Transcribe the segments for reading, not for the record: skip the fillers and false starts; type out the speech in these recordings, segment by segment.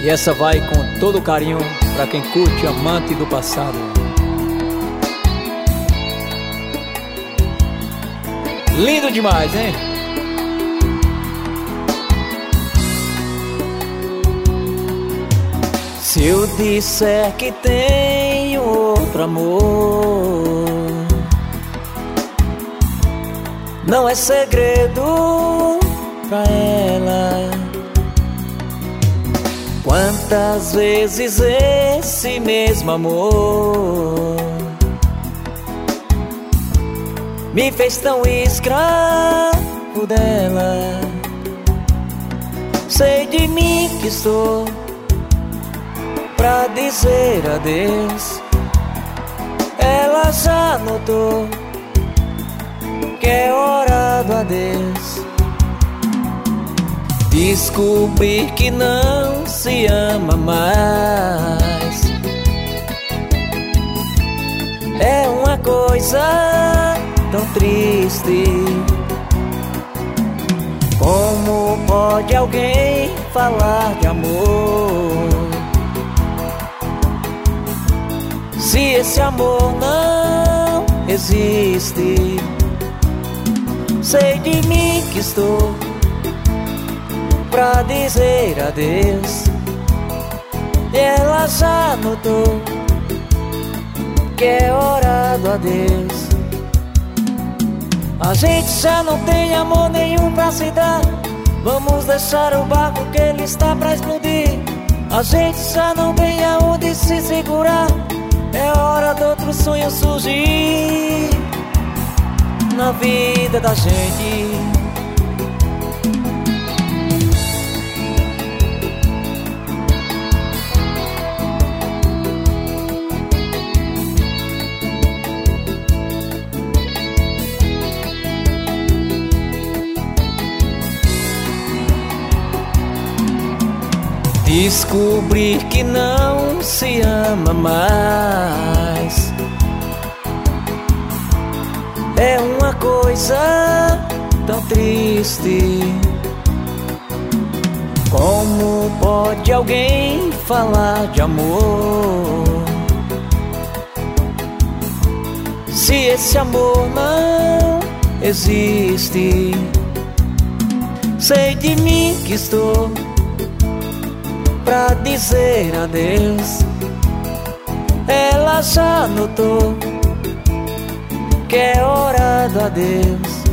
E essa vai com todo carinho pra quem curte Amante do Passado. Lindo demais, hein? Se eu disser que tenho outro amor, não é segredo pra ela. Quantas vezes esse mesmo amor me fez tão escravo dela. Sei de mim que estou pra dizer adeus. Ela já notou que é hora do adeus. Descobrir que não se ama mais é uma coisa tão triste. Como pode alguém falar de amor se esse amor não existe? Sei de mim que estou pra dizer adeus. E ela já notou que é hora do adeus. A gente já não tem amor nenhum pra se dar. Vamos deixar o barco que ele está pra explodir. A gente já não tem aonde se segurar. É hora de outro sonho surgir na vida da gente. Descobrir que não se ama mais é uma coisa tão triste. Como pode alguém falar de amor se esse amor não existe? Sei de mim que estou pra dizer adeus. Ela já notou que é hora do adeus.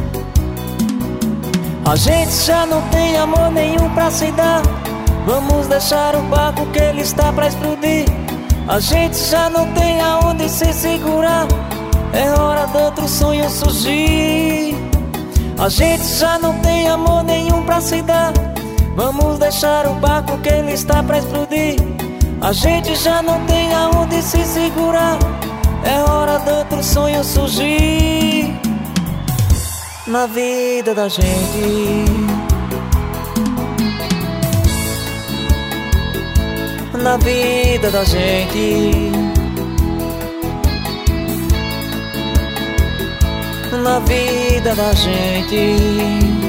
A gente já não tem amor nenhum pra se dar. Vamos deixar o barco que ele está pra explodir. A gente já não tem aonde se segurar. É hora de outro sonho surgir. A gente já não tem amor nenhum pra se dar. Vamos deixar o barco que ele está pra explodir. A gente já não tem aonde se segurar. É hora de outro sonho surgir na vida da gente. Na vida da gente. Na vida da gente.